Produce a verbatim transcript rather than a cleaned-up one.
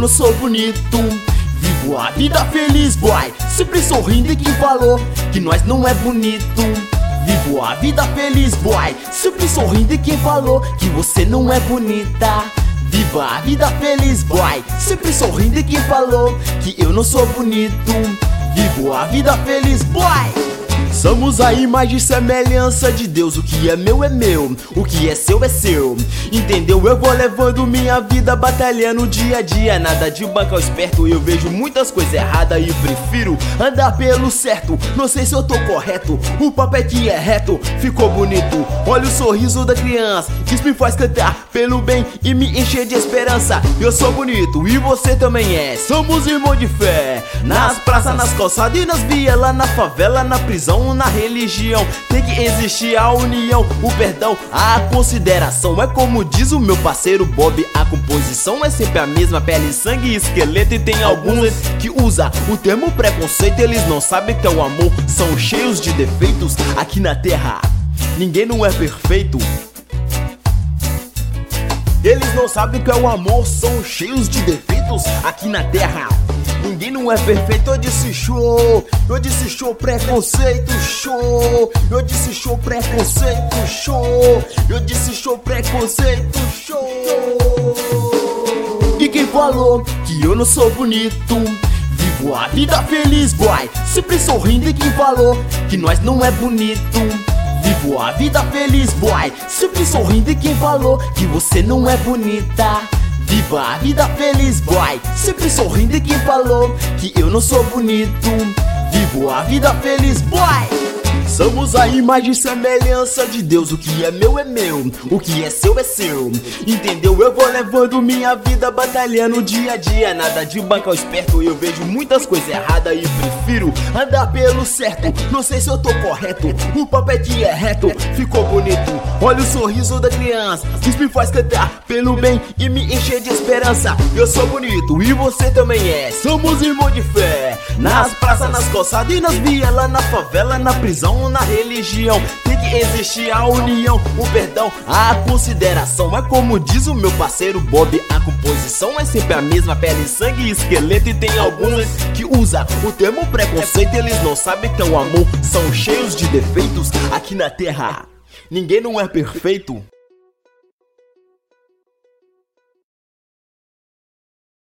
não sou bonito. Vivo a vida feliz, boy, sempre sorrindo. E quem falou que nós não é bonito? Vivo a vida feliz, boy, sempre sorrindo. E quem falou que você não é bonita? Viva a vida feliz, boy, sempre sorrindo. E quem falou que eu não sou bonito? Vivo a vida feliz, boy. Somos a imagem e semelhança de Deus. O que é meu é meu, o que é seu é seu. Entendeu? Eu vou levando minha vida batalhando dia a dia. Nada de banco ao esperto, eu vejo muitas coisas erradas e prefiro andar pelo certo. Não sei se eu tô correto, o papo é que é reto. Ficou bonito, olha o sorriso da criança, que isso me faz cantar pelo bem e me encher de esperança. Eu sou bonito e você também é. Somos irmãos de fé, nas praças, nas calçadas e nas vias, lá na favela, na prisão, na religião. Tem que existir a união, o perdão, a consideração. É como diz o meu parceiro Bob, a composição é sempre a mesma. Pele, sangue e esqueleto. E tem alguns que usa o termo preconceito. Eles não sabem que é o amor, são cheios de defeitos. Aqui na terra ninguém não é perfeito. Eles não sabem que é o amor, são cheios de defeitos. Aqui na terra ninguém não é perfeito. Eu disse show, eu disse show, preconceito, show. Eu disse show, preconceito, show. Eu disse show, preconceito, show. E quem falou que eu não sou bonito? Vivo a vida feliz, boy, sempre sorrindo. E quem falou que nós não é bonito? Vivo a vida feliz, boy, sempre sorrindo. E quem falou que você não é bonita? Viva a vida feliz, boy, sempre sorrindo. E quem falou que eu não sou bonito? Vivo a vida feliz, boy. Somos a imagem e semelhança de Deus. O que é meu é meu, o que é seu é seu. Entendeu? Eu vou levando minha vida batalhando dia a dia. Nada de banco ao esperto, eu vejo muitas coisas erradas e prefiro andar pelo certo. Não sei se eu tô correto, o papo é que é reto. Ficou bonito, olha o sorriso da criança, que isso me faz cantar pelo bem e me encher de esperança. Eu sou bonito e você também é. Somos irmãos de fé, nas praças, nas calçadas e nas vias, lá na favela, na prisão, na religião. Tem que existir a união, o perdão, a consideração. É como diz o meu parceiro Bob, a composição é sempre a mesma. Pele, sangue e esqueleto. E tem alguns que usa o termo preconceito. Eles não sabem que é o amor, são cheios de defeitos. Aqui na terra ninguém não é perfeito.